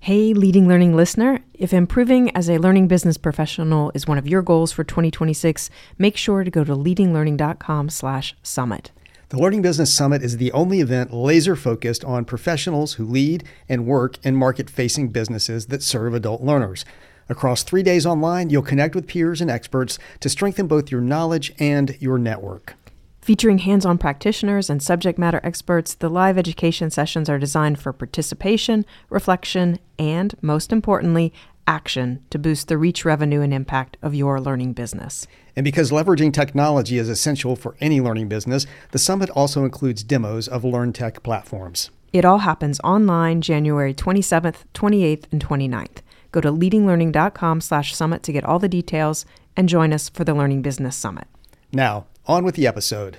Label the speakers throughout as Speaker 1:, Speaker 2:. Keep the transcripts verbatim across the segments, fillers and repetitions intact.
Speaker 1: Hey, Leading Learning listener, if improving as a learning business professional is one of your goals for twenty twenty-six, make sure to go to leadinglearning.com slash summit.
Speaker 2: The Learning Business Summit is the only event laser-focused on professionals who lead and work in market-facing businesses that serve adult learners. Across three days online, you'll connect with peers and experts to strengthen both your knowledge and your network.
Speaker 1: Featuring hands-on practitioners and subject matter experts, the live education sessions are designed for participation, reflection, and, most importantly, action to boost the reach, revenue, and impact of your learning business.
Speaker 2: And because leveraging technology is essential for any learning business, the summit also includes demos of LearnTech platforms.
Speaker 1: It all happens online January twenty-seventh, twenty-eighth, and twenty-ninth. Go to leadinglearning.com slash summit to get all the details and join us for the Learning Business Summit.
Speaker 2: Now, on with the episode.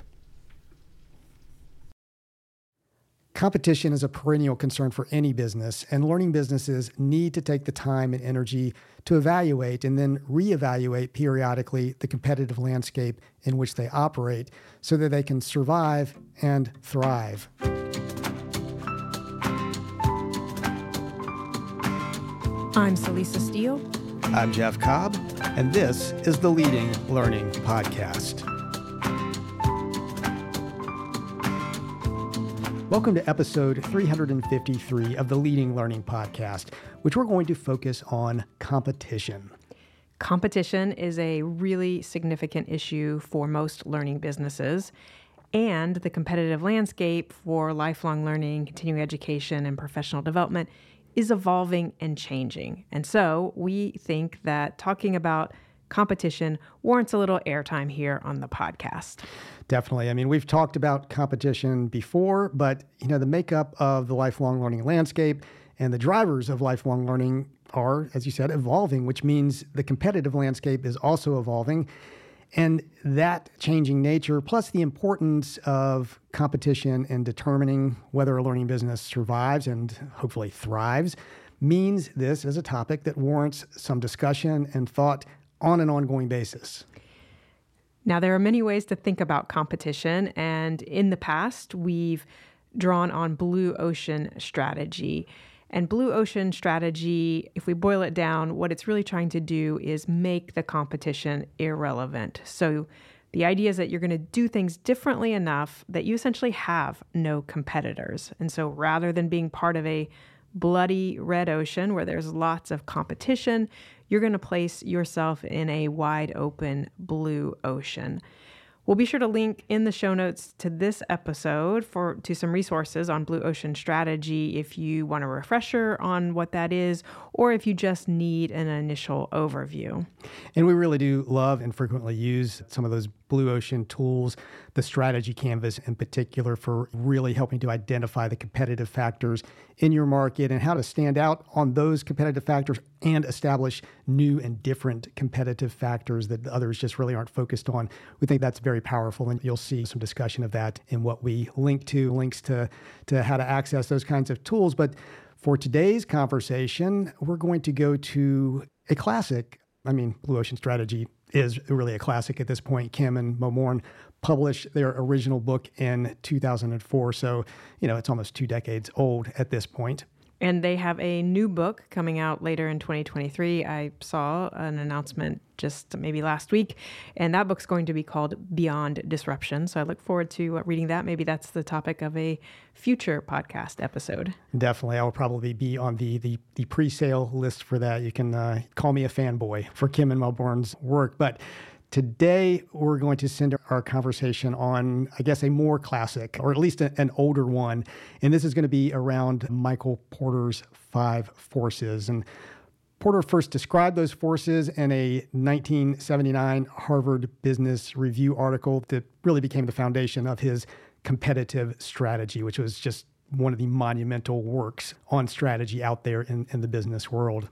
Speaker 2: Competition is a perennial concern for any business, and learning businesses need to take the time and energy to evaluate and then reevaluate periodically the competitive landscape in which they operate so that they can survive and thrive.
Speaker 1: I'm Celisa Steele.
Speaker 2: I'm Jeff Cobb, and this is the Leading Learning Podcast. Welcome to episode three hundred fifty-three of the Leading Learning Podcast, which we're going to focus on competition.
Speaker 1: Competition is a really significant issue for most learning businesses, and the competitive landscape for lifelong learning, continuing education, and professional development is evolving and changing. And so we think that talking about competition warrants a little airtime here on the podcast.
Speaker 2: Definitely. I mean, we've talked about competition before, but you know, the makeup of the lifelong learning landscape and the drivers of lifelong learning are, as you said, evolving, which means the competitive landscape is also evolving. And that changing nature, plus the importance of competition in determining whether a learning business survives and hopefully thrives, means this is a topic that warrants some discussion and thought on an ongoing basis.
Speaker 1: Now, there are many ways to think about competition, and in the past, we've drawn on blue ocean strategy. And blue ocean strategy, if we boil it down, what it's really trying to do is make the competition irrelevant. So the idea is that you're going to do things differently enough that you essentially have no competitors. And so rather than being part of a bloody red ocean where there's lots of competition, you're going to place yourself in a wide open blue ocean. We'll be sure to link in the show notes to this episode for to some resources on blue ocean strategy if you want a refresher on what that is, or if you just need an initial overview.
Speaker 2: And we really do love and frequently use some of those blue ocean tools, the strategy canvas in particular, for really helping to identify the competitive factors in your market and how to stand out on those competitive factors and establish new and different competitive factors that others just really aren't focused on. We think that's very powerful, and you'll see some discussion of that in what we link to, links to, to how to access those kinds of tools. But for today's conversation, we're going to go to a classic. I mean, Blue Ocean Strategy is really a classic at this point. Kim and Mo Morn published their original book in two thousand four. So, you know, it's almost two decades old at this point.
Speaker 1: And they have a new book coming out later in twenty twenty-three. I saw an announcement just maybe last week, and that book's going to be called Beyond Disruption. So I look forward to reading that. Maybe that's the topic of a future podcast episode.
Speaker 2: Definitely. I will probably be on the the, the pre-sale list for that. You can uh, call me a fanboy for Kim and Mo Morn's work. But today, we're going to send our conversation on, I guess, a more classic, or at least a, an older one. And this is going to be around Michael Porter's five forces. And Porter first described those forces in a nineteen seventy-nine Harvard Business Review article that really became the foundation of his competitive strategy, which was just one of the monumental works on strategy out there in, in the business world.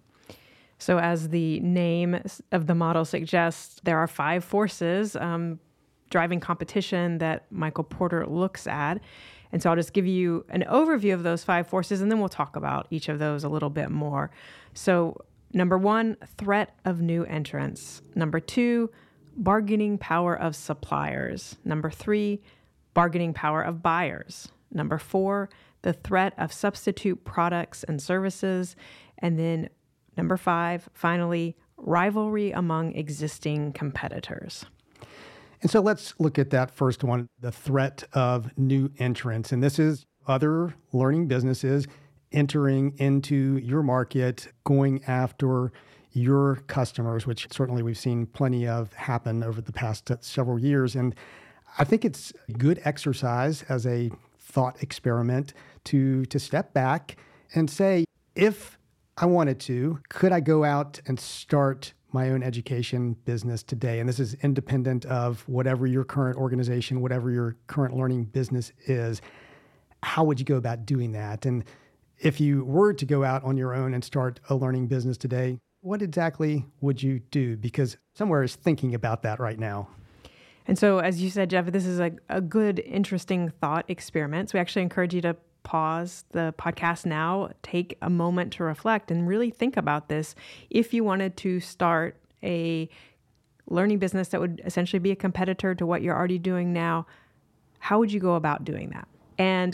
Speaker 1: So as the name of the model suggests, there are five forces um, driving competition that Michael Porter looks at. And so I'll just give you an overview of those five forces, and then we'll talk about each of those a little bit more. So number one, threat of new entrants. Number two, bargaining power of suppliers. Number three, bargaining power of buyers. Number four, the threat of substitute products and services, and then number five, finally, rivalry among existing competitors.
Speaker 2: And so let's look at that first one, the threat of new entrants. And this is other learning businesses entering into your market, going after your customers, which certainly we've seen plenty of happen over the past several years. And I think it's a good exercise as a thought experiment to, to step back and say, if I wanted to, could I go out and start my own education business today? And this is independent of whatever your current organization, whatever your current learning business is. How would you go about doing that? And if you were to go out on your own and start a learning business today, what exactly would you do? Because somewhere is thinking about that right now.
Speaker 1: And so, as you said, Jeff, this is a, a good, interesting thought experiment. So we actually encourage you to pause the podcast now, take a moment to reflect and really think about this. If you wanted to start a learning business that would essentially be a competitor to what you're already doing now, how would you go about doing that? And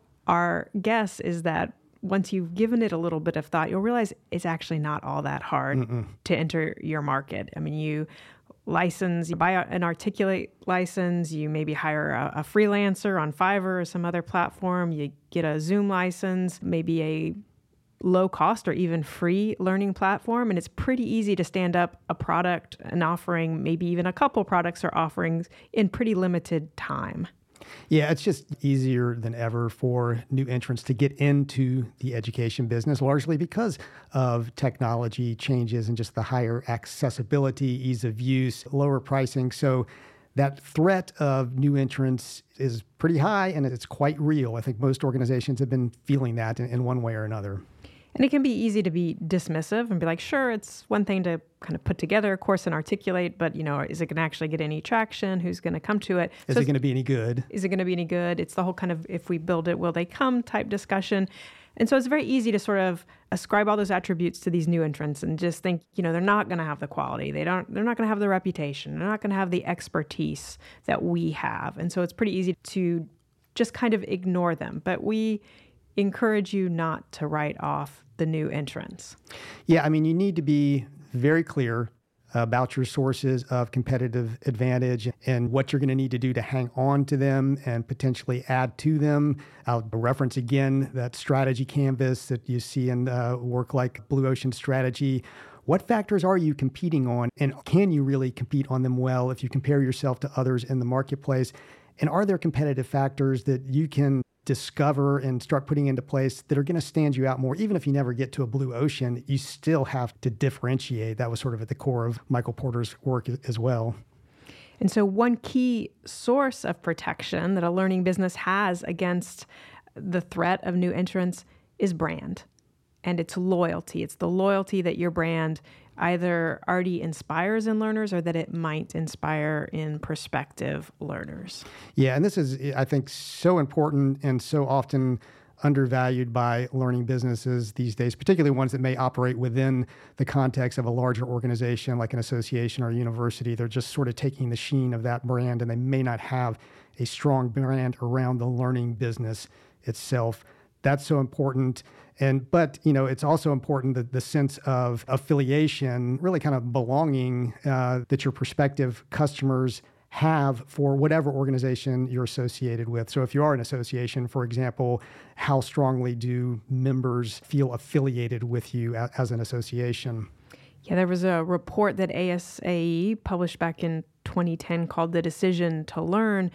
Speaker 1: our guess is that once you've given it a little bit of thought, you'll realize it's actually not all that hard Mm-mm. to enter your market. I mean, you license, you buy an Articulate license, you maybe hire a, a freelancer on Fiverr or some other platform, you get a Zoom license, maybe a low cost or even free learning platform, and it's pretty easy to stand up a product, an offering, maybe even a couple products or offerings in pretty limited time.
Speaker 2: Yeah, it's just easier than ever for new entrants to get into the education business, largely because of technology changes and just the higher accessibility, ease of use, lower pricing. So that threat of new entrants is pretty high and it's quite real. I think most organizations have been feeling that in, in one way or another.
Speaker 1: And it can be easy to be dismissive and be like, sure, it's one thing to kind of put together a course and articulate, but, you know, is it going to actually get any traction? Who's going to come to it?
Speaker 2: Is
Speaker 1: so
Speaker 2: it going to be any good?
Speaker 1: Is it going to be any good? It's the whole kind of, if we build it, will they come type discussion. And so it's very easy to sort of ascribe all those attributes to these new entrants and just think, you know, they're not going to have the quality. They don't, they're not going to have the reputation. They're not going to have the expertise that we have. And so it's pretty easy to just kind of ignore them. But we encourage you not to write off the new entrants.
Speaker 2: Yeah, I mean, you need to be very clear about your sources of competitive advantage and what you're going to need to do to hang on to them and potentially add to them. I'll reference again that strategy canvas that you see in uh, work like Blue Ocean Strategy. What factors are you competing on, and can you really compete on them well if you compare yourself to others in the marketplace? And are there competitive factors that you can discover and start putting into place that are going to stand you out more? Even if you never get to a blue ocean, you still have to differentiate. That was sort of at the core of Michael Porter's work as well.
Speaker 1: And so one key source of protection that a learning business has against the threat of new entrants is brand. And it's loyalty. It's the loyalty that your brand either already inspires in learners or that it might inspire in prospective learners.
Speaker 2: Yeah, and this is, I think, so important and so often undervalued by learning businesses these days, particularly ones that may operate within the context of a larger organization like an association or a university. They're just sort of taking the sheen of that brand, and they may not have a strong brand around the learning business itself. That's so important. And, but, you know, it's also important that the sense of affiliation, really kind of belonging uh, that your prospective customers have for whatever organization you're associated with. So if you are an association, for example, how strongly do members feel affiliated with you a- as an association?
Speaker 1: Yeah, there was a report that A S A E published back in twenty ten called The Decision to Learn.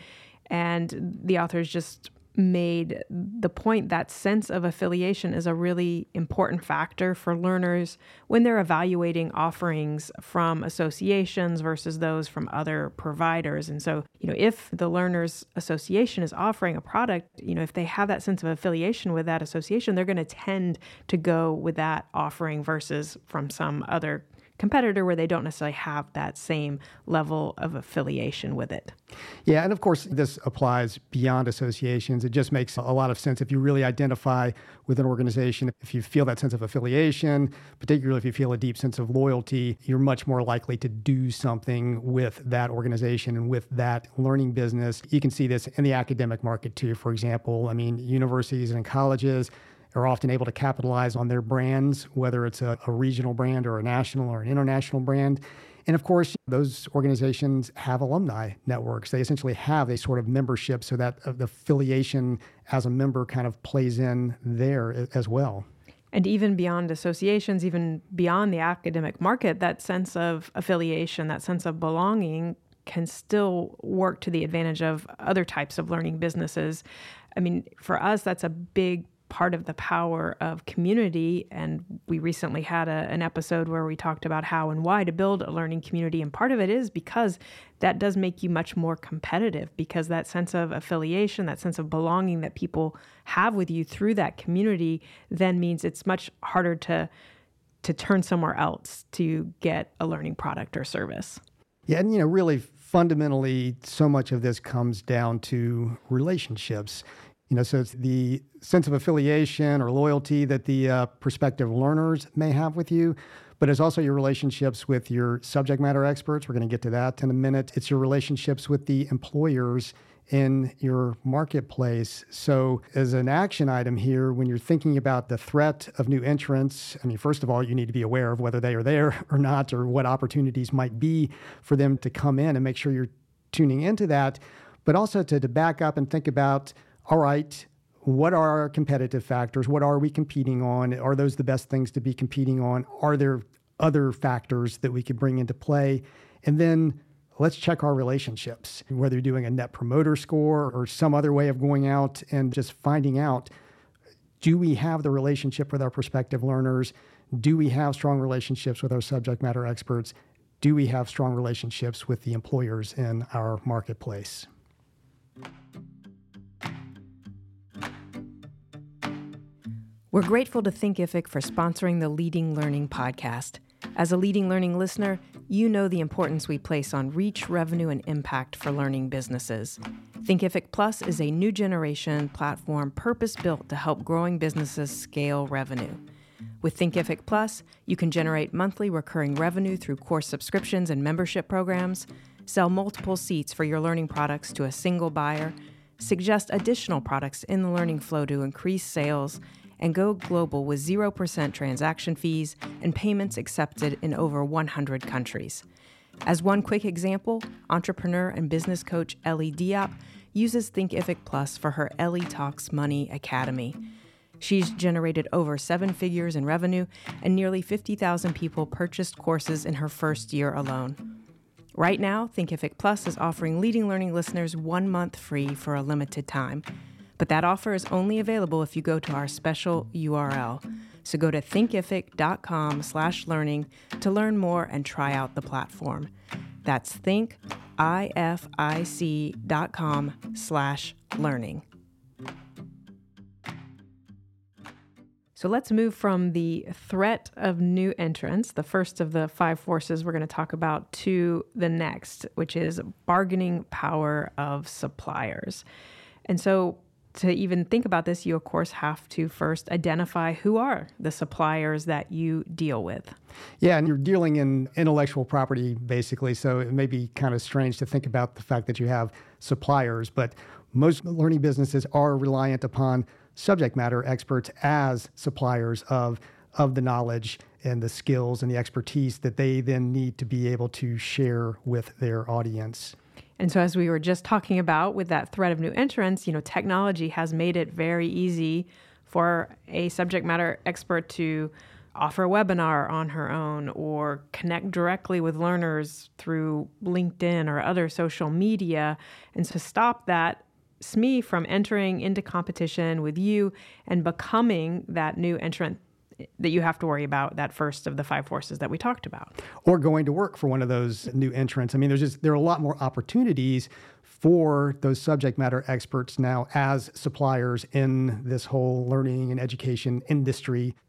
Speaker 1: And the authors just made the point that sense of affiliation is a really important factor for learners when they're evaluating offerings from associations versus those from other providers. And so, you know, if the learners association is offering a product, you know, if they have that sense of affiliation with that association, they're going to tend to go with that offering versus from some other competitor where they don't necessarily have that same level of affiliation with it.
Speaker 2: Yeah, and of course, this applies beyond associations. It just makes a lot of sense if you really identify with an organization. If you feel that sense of affiliation, particularly if you feel a deep sense of loyalty, you're much more likely to do something with that organization and with that learning business. You can see this in the academic market too, for example. I mean, universities and colleges are often able to capitalize on their brands, whether it's a, a regional brand or a national or an international brand. And of course, those organizations have alumni networks. They essentially have a sort of membership so that uh, the affiliation as a member kind of plays in there as well.
Speaker 1: And even beyond associations, even beyond the academic market, that sense of affiliation, that sense of belonging can still work to the advantage of other types of learning businesses. I mean, for us, that's a big part of the power of community. And we recently had a, an episode where we talked about how and why to build a learning community. And part of it is because that does make you much more competitive, because that sense of affiliation, that sense of belonging that people have with you through that community then means it's much harder to to turn somewhere else to get a learning product or service.
Speaker 2: Yeah, and you know, really fundamentally, so much of this comes down to relationships. You know, so it's the sense of affiliation or loyalty that the uh, prospective learners may have with you, but it's also your relationships with your subject matter experts. We're going to get to that in a minute. It's your relationships with the employers in your marketplace. So as an action item here, when you're thinking about the threat of new entrants, I mean, first of all, you need to be aware of whether they are there or not, or what opportunities might be for them to come in, and make sure you're tuning into that, but also to, to back up and think about, all right, what are our competitive factors? What are we competing on? Are those the best things to be competing on? Are there other factors that we could bring into play? And then let's check our relationships, whether you're doing a net promoter score or some other way of going out and just finding out, do we have the relationship with our prospective learners? Do we have strong relationships with our subject matter experts? Do we have strong relationships with the employers in our marketplace?
Speaker 1: We're grateful to Thinkific for sponsoring the Leading Learning podcast. As a Leading Learning listener, you know the importance we place on reach, revenue, and impact for learning businesses. Thinkific Plus is a new generation platform purpose-built to help growing businesses scale revenue. With Thinkific Plus, you can generate monthly recurring revenue through course subscriptions and membership programs, sell multiple seats for your learning products to a single buyer, suggest additional products in the learning flow to increase sales, and go global with zero percent transaction fees and payments accepted in over one hundred countries. As one quick example, entrepreneur and business coach Ellie Diop uses Thinkific Plus for her Ellie Talks Money Academy. She's generated over seven figures in revenue, and nearly fifty thousand people purchased courses in her first year alone. Right now, Thinkific Plus is offering Leading Learning listeners one month free for a limited time. But that offer is only available if you go to our special U R L. So go to thinkific.com slash learning to learn more and try out the platform. That's thinkific.com slash learning. So let's move from the threat of new entrants, the first of the five forces we're going to talk about, to the next, which is bargaining power of suppliers. And so to even think about this, you, of course, have to first identify who are the suppliers that you deal with.
Speaker 2: Yeah, and you're dealing in intellectual property, basically, so it may be kind of strange to think about the fact that you have suppliers, but most learning businesses are reliant upon subject matter experts as suppliers of, of the knowledge and the skills and the expertise that they then need to be able to share with their audience.
Speaker 1: And so as we were just talking about with that threat of new entrants, you know, technology has made it very easy for a subject matter expert to offer a webinar on her own or connect directly with learners through LinkedIn or other social media. And to stop that S M E from entering into competition with you and becoming that new entrant that you have to worry about, that first of the five forces that we talked about.
Speaker 2: Or going to work for one of those new entrants. I mean, there's just, there are a lot more opportunities for those subject matter experts now as suppliers in this whole learning and education industry.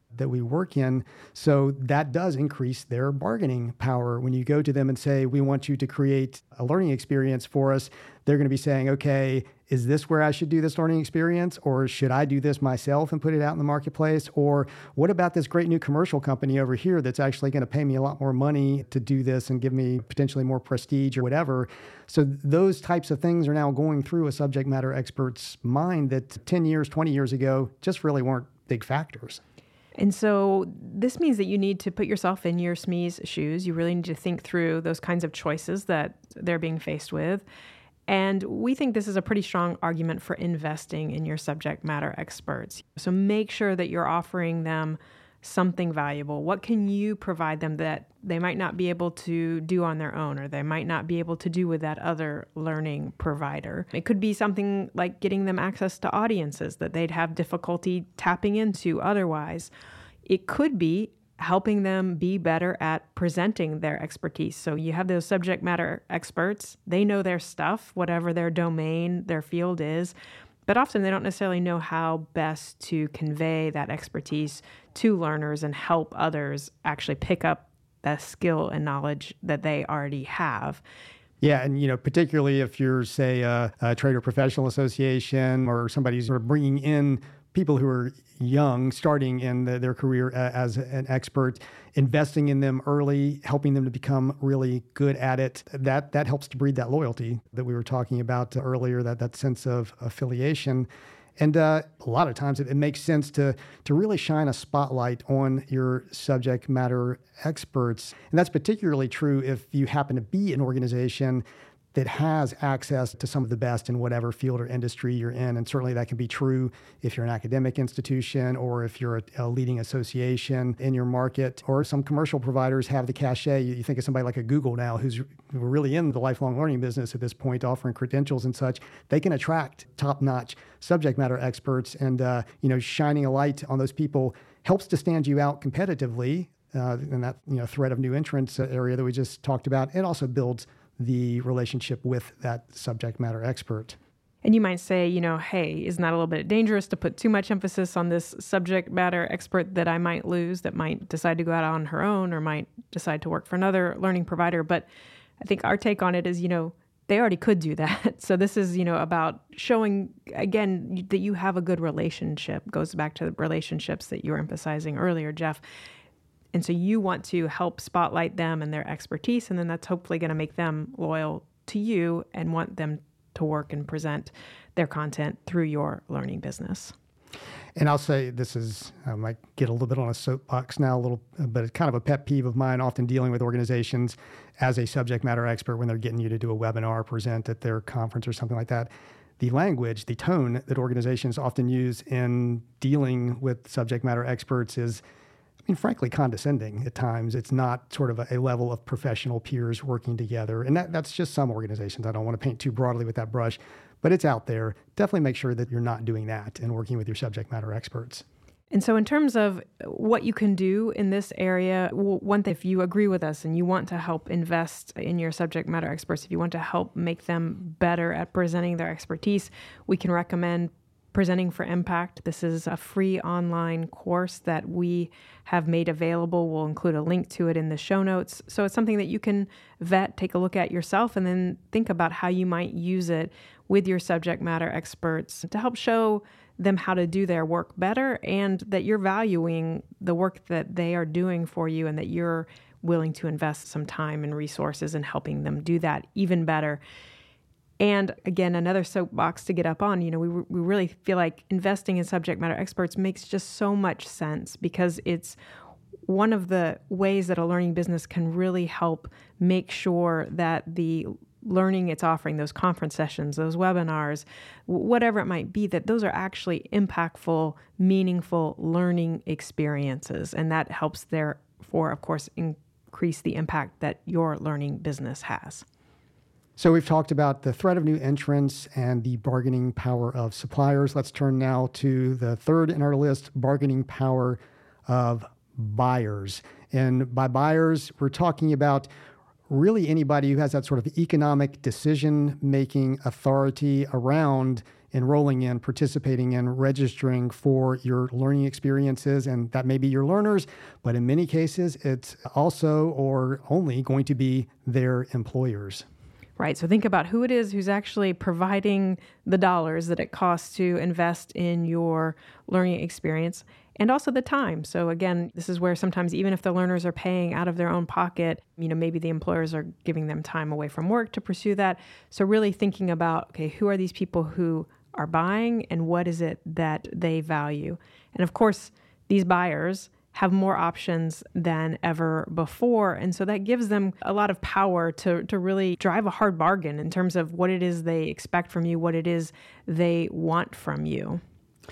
Speaker 2: that we work in. So that does increase their bargaining power. When you go to them and say, we want you to create a learning experience for us, they're going to be saying, okay, is this where I should do this learning experience? Or should I do this myself and put it out in the marketplace? Or what about this great new commercial company over here that's actually going to pay me a lot more money to do this and give me potentially more prestige or whatever? So those types of things are now going through a subject matter expert's mind that ten years, twenty years ago just really weren't big factors.
Speaker 1: And so this means that you need to put yourself in your S M E's shoes. You really need to think through those kinds of choices that they're being faced with. And we think this is a pretty strong argument for investing in your subject matter experts. So make sure that you're offering them something valuable. What can you provide them that they might not be able to do on their own, or they might not be able to do with that other learning provider? It could be something like getting them access to audiences that they'd have difficulty tapping into otherwise. It could be helping them be better at presenting their expertise. So you have those subject matter experts. They know their stuff, whatever their domain, their field is. But often they don't necessarily know how best to convey that expertise to learners and help others actually pick up that skill and knowledge that they already have.
Speaker 2: Yeah, and you know, particularly if you're, say, a, a trade or professional association, or somebody's sort of bringing in people who are young, starting in the, their career uh, as an expert, investing in them early, helping them to become really good at it, that that helps to breed that loyalty that we were talking about earlier, that, that sense of affiliation. And uh, a lot of times it, it makes sense to, to really shine a spotlight on your subject matter experts. And that's particularly true if you happen to be an organization that has access to some of the best in whatever field or industry you're in. And certainly that can be true if you're an academic institution, or if you're a, a leading association in your market, or some commercial providers have the cachet. You, you think of somebody like a Google now, who's really in the lifelong learning business at this point, offering credentials and such. They can attract top-notch subject matter experts, and uh, you know, shining a light on those people helps to stand you out competitively uh, in that you know threat of new entrants area that we just talked about. It also builds the relationship with that subject matter expert.
Speaker 1: And you might say, you know, hey, isn't that a little bit dangerous to put too much emphasis on this subject matter expert that I might lose, that might decide to go out on her own, or might decide to work for another learning provider? But I think our take on it is, you know, they already could do that. So this is, you know, about showing, again, that you have a good relationship. Goes back to the relationships that you were emphasizing earlier, Jeff. And so you want to help spotlight them and their expertise, and then that's hopefully going to make them loyal to you and want them to work and present their content through your learning business.
Speaker 2: And I'll say this is, I might get a little bit on a soapbox now, a little, but it's kind of a pet peeve of mine, often dealing with organizations as a subject matter expert when they're getting you to do a webinar, present at their conference or something like that. The language, the tone that organizations often use in dealing with subject matter experts is, I mean, frankly, condescending at times. It's not sort of a, a level of professional peers working together. And that, that's just some organizations. I don't want to paint too broadly with that brush, but it's out there. Definitely make sure that you're not doing that and working with your subject matter experts.
Speaker 1: And so in terms of what you can do in this area, one thing, if you agree with us and you want to help invest in your subject matter experts, if you want to help make them better at presenting their expertise, we can recommend Presenting for Impact. This is a free online course that we have made available. We'll include a link to it in the show notes. So it's something that you can vet, take a look at yourself, and then think about how you might use it with your subject matter experts to help show them how to do their work better, and that you're valuing the work that they are doing for you, and that you're willing to invest some time and resources in helping them do that even better. And again, another soapbox to get up on, you know, we we really feel like investing in subject matter experts makes just so much sense, because it's one of the ways that a learning business can really help make sure that the learning it's offering, those conference sessions, those webinars, whatever it might be, that those are actually impactful, meaningful learning experiences. And that helps therefore, of course, increase the impact that your learning business has.
Speaker 2: So we've talked about the threat of new entrants and the bargaining power of suppliers. Let's turn now to the third in our list, bargaining power of buyers. And by buyers, we're talking about really anybody who has that sort of economic decision-making authority around enrolling in, participating in, registering for your learning experiences. And that may be your learners, but in many cases, it's also or only going to be their employers.
Speaker 1: Right. So think about who it is who's actually providing the dollars that it costs to invest in your learning experience and also the time. So again, this is where sometimes even if the learners are paying out of their own pocket, you know, maybe the employers are giving them time away from work to pursue that. So really thinking about, okay, who are these people who are buying and what is it that they value? And of course, these buyers have more options than ever before. And so that gives them a lot of power to, to really drive a hard bargain in terms of what it is they expect from you, what it is they want from you.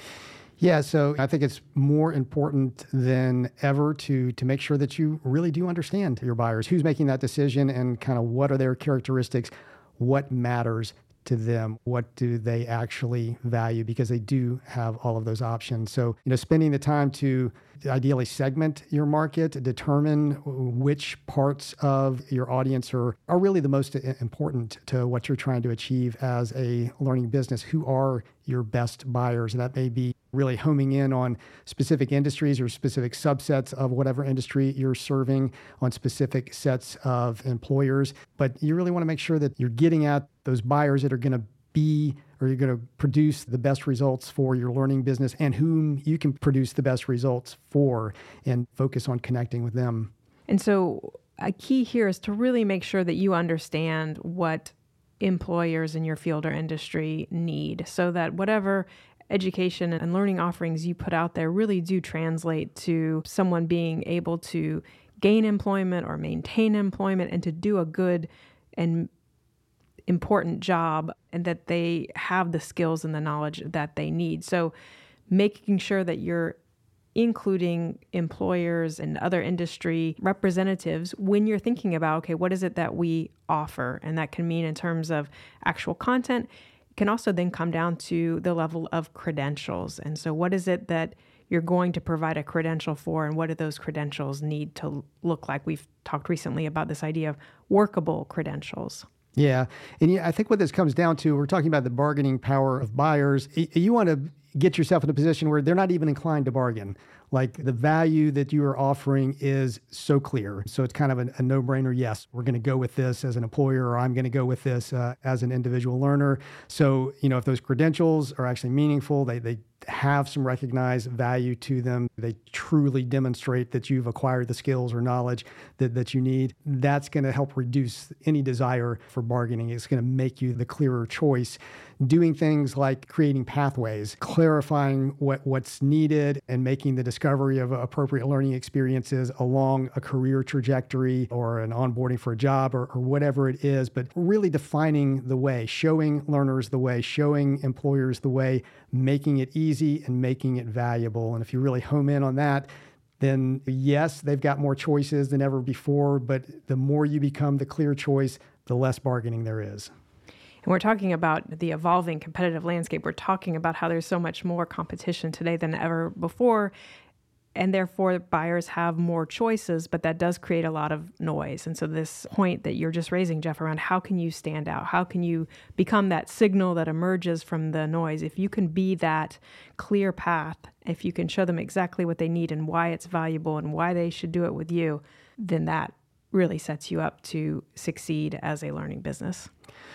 Speaker 2: Yeah, so I think it's more important than ever to to make sure that you really do understand your buyers, who's making that decision and kind of what are their characteristics, what matters to them, what do they actually value, because they do have all of those options. So, you know, spending the time to ideally segment your market, determine which parts of your audience are, are really the most important to what you're trying to achieve as a learning business. Who are your best buyers? And that may be really homing in on specific industries or specific subsets of whatever industry you're serving, on specific sets of employers. But you really want to make sure that you're getting at those buyers that are going to be, or you're going to produce the best results for your learning business and whom you can produce the best results for, and focus on connecting with them.
Speaker 1: And so a key here is to really make sure that you understand what employers in your field or industry need, so that whatever education and learning offerings you put out there really do translate to someone being able to gain employment or maintain employment and to do a good and important job, and that they have the skills and the knowledge that they need. So making sure that you're including employers and other industry representatives when you're thinking about, okay, what is it that we offer? And that can mean in terms of actual content. It can also then come down to the level of credentials. And so what is it that you're going to provide a credential for, and what do those credentials need to look like? We've talked recently about this idea of workable credentials.
Speaker 2: Yeah. And yeah, I think what this comes down to, we're talking about the bargaining power of buyers. You want to get yourself in a position where they're not even inclined to bargain. Like the value that you are offering is so clear. So it's kind of a, a no-brainer. Yes, we're going to go with this as an employer, or I'm going to go with this uh, as an individual learner. So, you know, if those credentials are actually meaningful, they, they have some recognized value to them, they truly demonstrate that you've acquired the skills or knowledge that, that you need, that's going to help reduce any desire for bargaining. It's going to make you the clearer choice. Doing things like creating pathways, clarifying what, what's needed, and making the discovery of appropriate learning experiences along a career trajectory or an onboarding for a job, or, or whatever it is, but really defining the way, showing learners the way, showing employers the way, making it easy and making it valuable. And if you really home in on that, then yes, they've got more choices than ever before, but the more you become the clear choice, the less bargaining there is.
Speaker 1: And we're talking about the evolving competitive landscape. We're talking about how there's so much more competition today than ever before, and therefore buyers have more choices, but that does create a lot of noise. And so this point that you're just raising, Jeff, around how can you stand out? How can you become that signal that emerges from the noise? If you can be that clear path, if you can show them exactly what they need and why it's valuable and why they should do it with you, then that really sets you up to succeed as a learning business.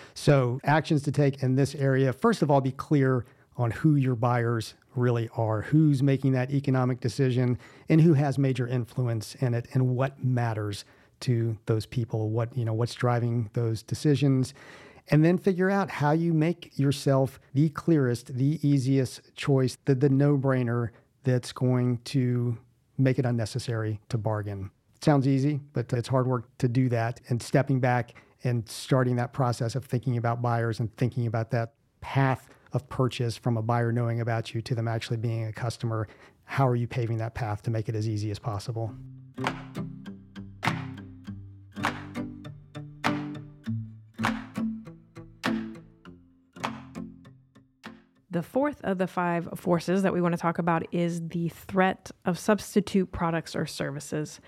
Speaker 2: So actions to take in this area, first of all, be clear on who your buyers really are, who's making that economic decision, and who has major influence in it, and what matters to those people, what, you know, what's driving those decisions. And then figure out how you make yourself the clearest, the easiest choice, the, the no-brainer that's going to make it unnecessary to bargain. It sounds easy, but it's hard work to do that. And stepping back and starting that process of thinking about buyers and thinking about that path of purchase from a buyer knowing about you to them actually being a customer. How are you paving that path to make it as easy as possible?
Speaker 1: The fourth of the five forces that we want to talk about is the threat of substitute products or services.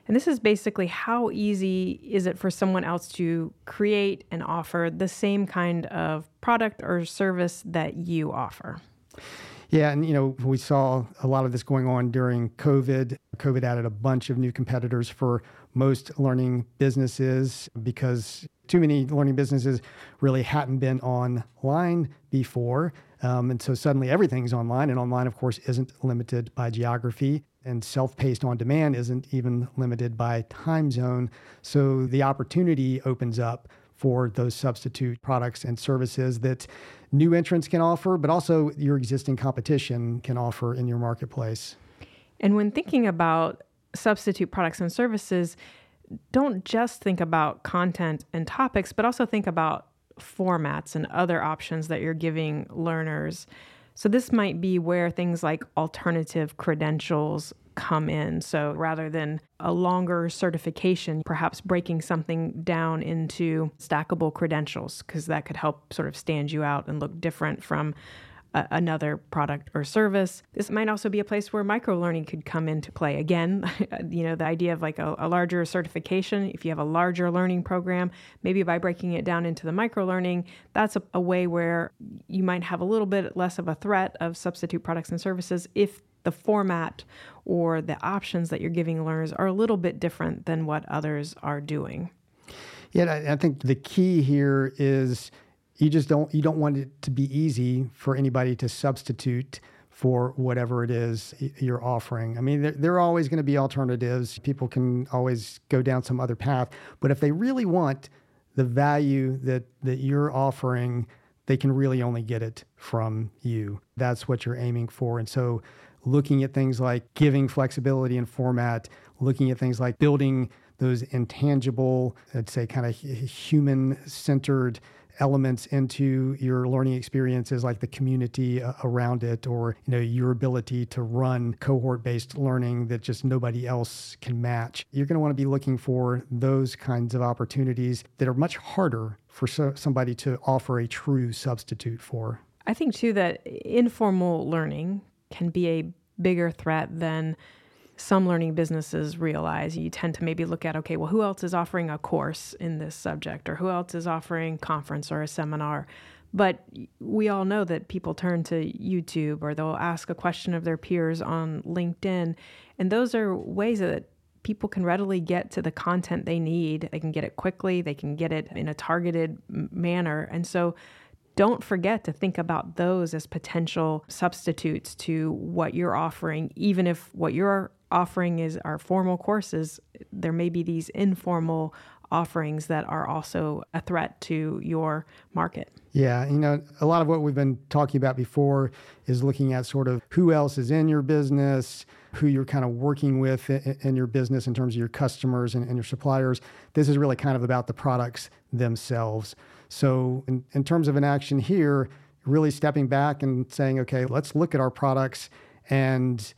Speaker 1: And this is basically how easy is it for someone else to create and offer the same kind of product or service that you offer?
Speaker 2: Yeah, and you know, we saw a lot of this going on during COVID. COVID added a bunch of new competitors for most learning businesses because too many learning businesses really hadn't been online before. Um, and so suddenly everything's online, and online, of course, isn't limited by geography, and self-paced on demand isn't even limited by time zone. So the opportunity opens up for those substitute products and services that new entrants can offer, but also your existing competition can offer in your marketplace.
Speaker 1: And when thinking about substitute products and services, don't just think about content and topics, but also think about formats and other options that you're giving learners. So this might be where things like alternative credentials come in. So rather than a longer certification, perhaps breaking something down into stackable credentials, because that could help sort of stand you out and look different from a, another product or service. This might also be a place where microlearning could come into play. Again, you know, the idea of like a, a larger certification, if you have a larger learning program, maybe by breaking it down into the microlearning, that's a, a way where you might have a little bit less of a threat of substitute products and services if the format or the options that you're giving learners are a little bit different than what others are doing.
Speaker 2: Yeah, I think the key here is you just don't you don't want it to be easy for anybody to substitute for whatever it is you're offering. I mean, there, there are always going to be alternatives. People can always go down some other path, but if they really want the value that that you're offering, they can really only get it from you. That's what you're aiming for. And so looking at things like giving flexibility in format, looking at things like building those intangible, I'd say kind of human-centered elements into your learning experiences, like the community uh, around it, or you know your ability to run cohort-based learning that just nobody else can match. You're going to want to be looking for those kinds of opportunities that are much harder for so, somebody to offer a true substitute for.
Speaker 1: I think too that informal learning can be a bigger threat than some learning businesses realize. You tend to maybe look at, okay, well, who else is offering a course in this subject, or who else is offering a conference or a seminar? But we all know that people turn to YouTube, or they'll ask a question of their peers on LinkedIn. And those are ways that people can readily get to the content they need. They can get it quickly. They can get it in a targeted manner. And so don't forget to think about those as potential substitutes to what you're offering. Even if what you're offering is our formal courses, there may be these informal offerings that are also a threat to your market.
Speaker 2: Yeah, you know, a lot of what we've been talking about before is looking at sort of who else is in your business, who you're kind of working with in your business in terms of your customers and, and your suppliers. This is really kind of about the products themselves. So in, in terms of an action here, really stepping back and saying, okay, let's look at our products and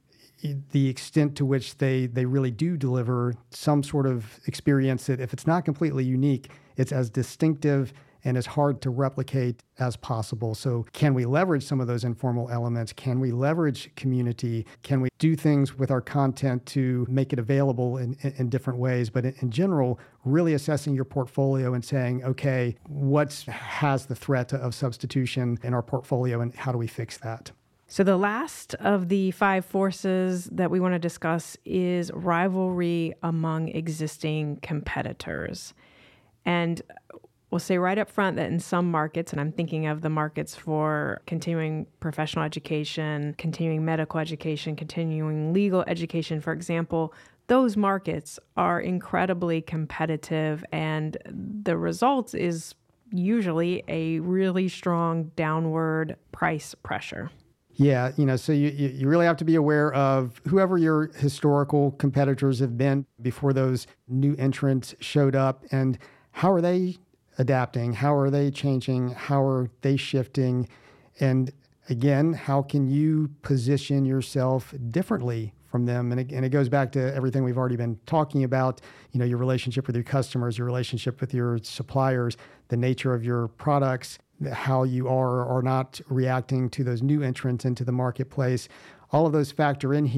Speaker 2: the extent to which they, they really do deliver some sort of experience that if it's not completely unique, it's as distinctive and as hard to replicate as possible. So can we leverage some of those informal elements? Can we leverage community? Can we do things with our content to make it available in, in, in different ways? But in, in general, really assessing your portfolio and saying, okay, what has the threat of substitution in our portfolio and how do we fix that?
Speaker 1: So the last of the five forces that we want to discuss is rivalry among existing competitors. And we'll say right up front that in some markets, and I'm thinking of the markets for continuing professional education, continuing medical education, continuing legal education, for example, those markets are incredibly competitive, and the result is usually a really strong downward price pressure.
Speaker 2: Yeah, you know, so you, you really have to be aware of whoever your historical competitors have been before those new entrants showed up, and how are they adapting? How are they changing? How are they shifting? And again, how can you position yourself differently from them? And it, and it goes back to everything we've already been talking about, you know, your relationship with your customers, your relationship with your suppliers, the nature of your products, how you are or are not reacting to those new entrants into the marketplace. All of those factor in here.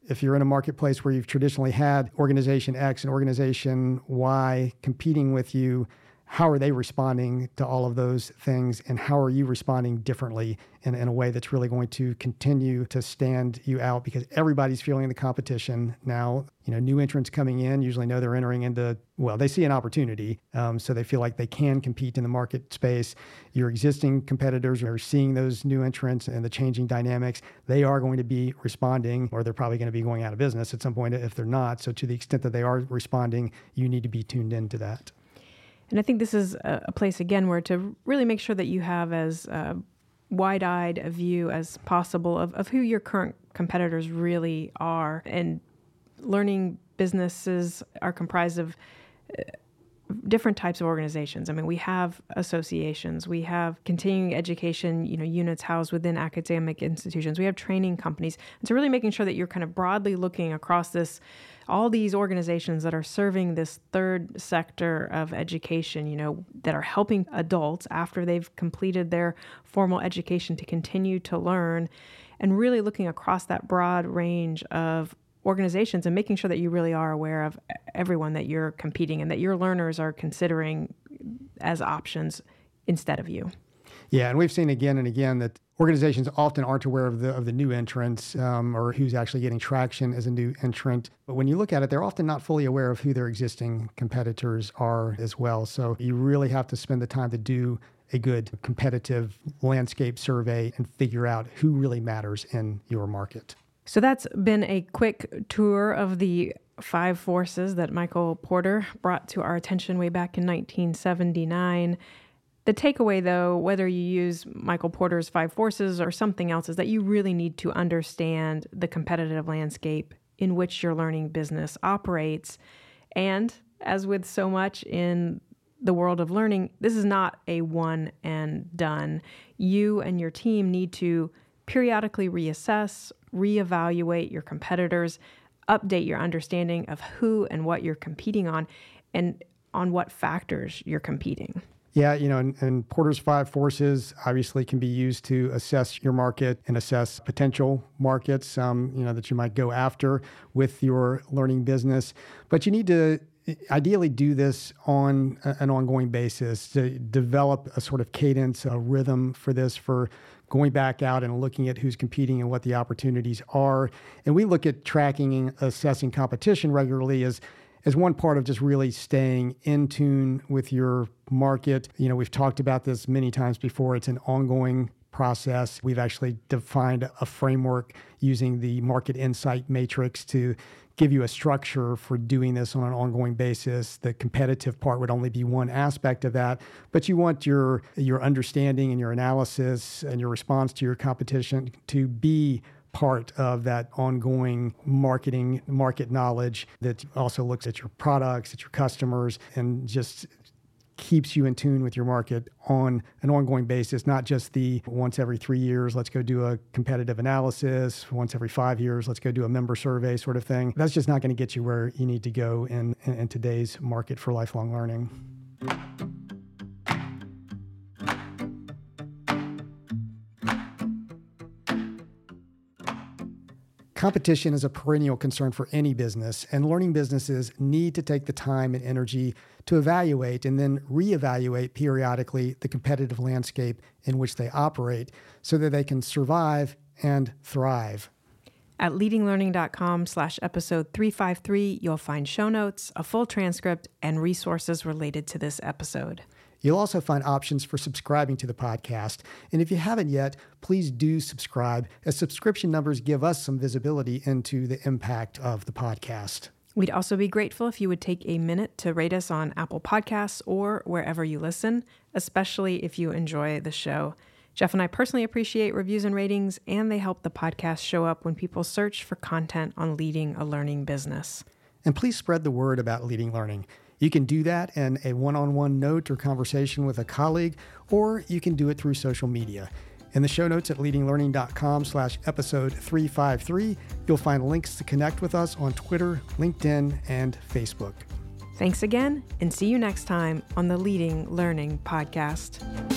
Speaker 2: if you're in a marketplace where you've traditionally had organization X and organization Y competing with you, how are they responding to all of those things? And how are you responding differently in, in a way that's really going to continue to stand you out? Because everybody's feeling the competition now. You know, new entrants coming in usually know they're entering into, well, they see an opportunity. Um, so they feel like they can compete in the market space. Your existing competitors are seeing those new entrants and the changing dynamics. They are going to be responding, or they're probably going to be going out of business at some point if they're not. So to the extent that they are responding, you need to be tuned into that.
Speaker 1: And I think this is a place, again, where to really make sure that you have as uh, wide-eyed a view as possible of, of who your current competitors really are. And learning businesses are comprised of uh, different types of organizations. I mean, we have associations, we have continuing education, you know, units housed within academic institutions, we have training companies. And so really making sure that you're kind of broadly looking across this, all these organizations that are serving this third sector of education, you know, that are helping adults after they've completed their formal education to continue to learn, and really looking across that broad range of organizations and making sure that you really are aware of everyone that you're competing and that your learners are considering as options instead of you.
Speaker 2: Yeah, and we've seen again and again that organizations often aren't aware of the of the new entrants um, or who's actually getting traction as a new entrant. But when you look at it, they're often not fully aware of who their existing competitors are as well. So you really have to spend the time to do a good competitive landscape survey and figure out who really matters in your market.
Speaker 1: So that's been a quick tour of the five forces that Michael Porter brought to our attention way back in nineteen seventy-nine. The takeaway, though, whether you use Michael Porter's five forces or something else, is that you really need to understand the competitive landscape in which your learning business operates. And as with so much in the world of learning, this is not a one and done. You and your team need to periodically reassess, reevaluate your competitors, update your understanding of who and what you're competing on, and on what factors you're competing.
Speaker 2: Yeah, you know, and, and Porter's five forces obviously can be used to assess your market and assess potential markets, um, you know, that you might go after with your learning business. But you need to ideally do this on an ongoing basis to develop a sort of cadence, a rhythm for this, for going back out and looking at who's competing and what the opportunities are. And we look at tracking and assessing competition regularly as as one part of just really staying in tune with your market. You know, we've talked about this many times before. It's an ongoing process. We've actually defined a framework using the market insight matrix to give you a structure for doing this on an ongoing basis. The competitive part would only be one aspect of that, but you want your your understanding and your analysis and your response to your competition to be part of that ongoing marketing, market knowledge that also looks at your products, at your customers, and just keeps you in tune with your market on an ongoing basis, not just the once every three years, let's go do a competitive analysis, once every five years, let's go do a member survey sort of thing. That's just not going to get you where you need to go in, in, in today's market for lifelong learning. Competition is a perennial concern for any business, and learning businesses need to take the time and energy to evaluate and then reevaluate periodically the competitive landscape in which they operate so that they can survive and thrive.
Speaker 1: At leadinglearning.com slash episode three fifty-three, you'll find show notes, a full transcript, and resources related to this episode.
Speaker 2: You'll also find options for subscribing to the podcast. And if you haven't yet, please do subscribe, as subscription numbers give us some visibility into the impact of the podcast.
Speaker 1: We'd also be grateful if you would take a minute to rate us on Apple Podcasts or wherever you listen, especially if you enjoy the show. Jeff and I personally appreciate reviews and ratings, and they help the podcast show up when people search for content on leading a learning business.
Speaker 2: And please spread the word about Leading Learning. You can do that in a one-on-one note or conversation with a colleague, or you can do it through social media. In the show notes at leadinglearning.com slash episode 353, you'll find links to connect with us on Twitter, LinkedIn, and Facebook.
Speaker 1: Thanks again, and see you next time on the Leading Learning Podcast.